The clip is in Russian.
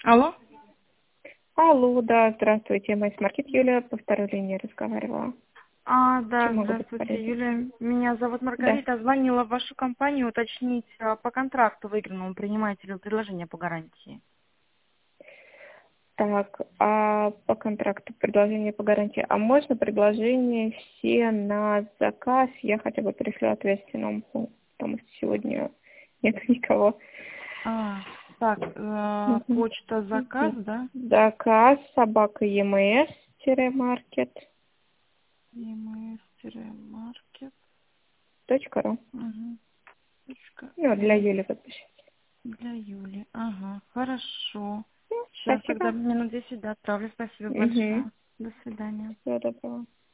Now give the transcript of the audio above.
Алло? Алло, да, здравствуйте, Майс-маркет Юлия, по второй линии разговаривала. Да, Чем могу быть здравствуйте, полезна? Юлия. Меня зовут Да. Маргарита. Звонила в вашу компанию уточнить по контракту выигранному. Принимаете ли предложение по гарантии? Так, а по контракту предложение по гарантии, а можно предложение все на заказ? Я хотя бы пришлю ответственному, потому что сегодня нет никого. Так, Мгм. почта заказ, да? Заказ собака ems-market.ru. email-market. Угу. Ну, для Юли подпишите. Для Юли. Ага, хорошо. Ну, Сейчас тогда спасибо. минут 10, да, отправлю. Спасибо Угу. большое. До свидания. Всего доброго.